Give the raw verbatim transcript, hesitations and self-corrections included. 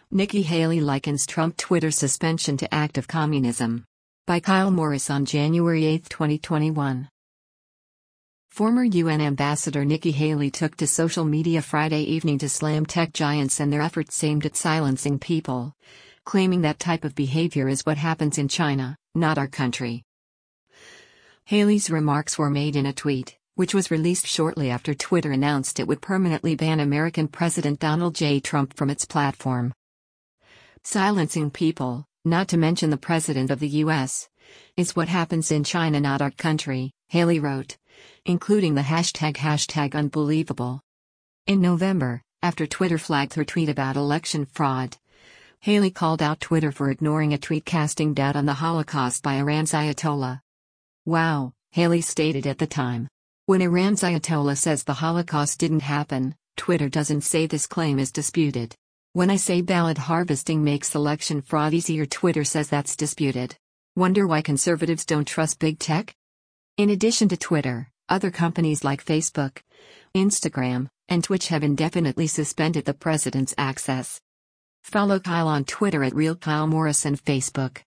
Nikki Haley likens Trump Twitter suspension to act of communism. By Kyle Morris on January eighth, twenty twenty-one. Former U N Ambassador Nikki Haley took to social media Friday evening to slam tech giants and their efforts aimed at silencing people, claiming that type of behavior is what happens in China, not our country. Haley's remarks were made in a tweet, which was released shortly after Twitter announced it would permanently ban American President Donald J. Trump from its platform. Silencing people, not to mention the President of the U S, is what happens in China, not our country, Haley wrote, including the hashtag hashtag unbelievable. In November, after Twitter flagged her tweet about election fraud, Haley called out Twitter for ignoring a tweet casting doubt on the Holocaust by Iran's Ayatollah. Wow, Haley stated at the time. When Iran's Ayatollah says the Holocaust didn't happen, Twitter doesn't say this claim is disputed. When I say ballot harvesting makes election fraud easier, Twitter says that's disputed. Wonder why conservatives don't trust big tech? In addition to Twitter, other companies like Facebook, Instagram, and Twitch have indefinitely suspended the president's access. Follow Kyle on Twitter at Real Kyle Morris and Facebook.